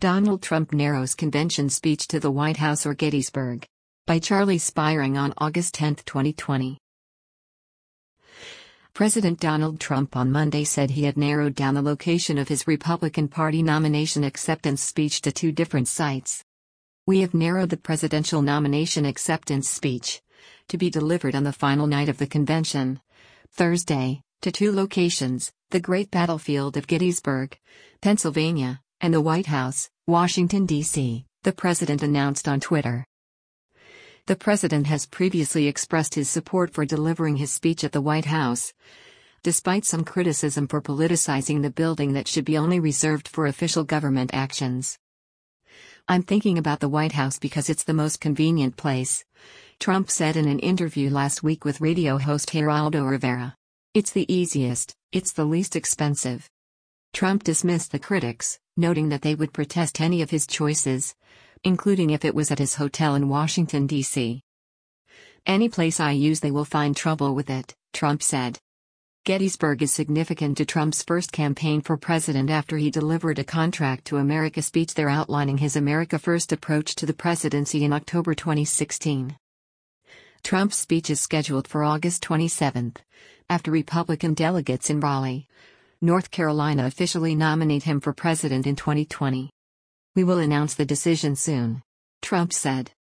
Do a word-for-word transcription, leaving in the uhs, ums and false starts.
Donald Trump narrows convention speech to the White House or Gettysburg. By Charlie Spiring on August tenth, twenty twenty. President Donald Trump on Monday said he had narrowed down the location of his Republican Party nomination acceptance speech to two different sites. "We have narrowed the presidential nomination acceptance speech, to be delivered on the final night of the convention, Thursday, to two locations, the Great Battlefield of Gettysburg, Pennsylvania, and the White House, Washington, D C, the president announced on Twitter. The president has previously expressed his support for delivering his speech at the White House, despite some criticism for politicizing the building that should be only reserved for official government actions. "I'm thinking about the White House because it's the most convenient place," Trump said in an interview last week with radio host Geraldo Rivera. "It's the easiest, it's the least expensive." Trump dismissed the critics, noting that they would protest any of his choices, including if it was at his hotel in Washington, D C. "Any place I use they will find trouble with it," Trump said. Gettysburg is significant to Trump's first campaign for president after he delivered a Contract to America speech there outlining his America First approach to the presidency in October twenty sixteen. Trump's speech is scheduled for August twenty-seventh, after Republican delegates in Raleigh, North Carolina officially nominate him for president in twenty twenty. "We will announce the decision soon," Trump said.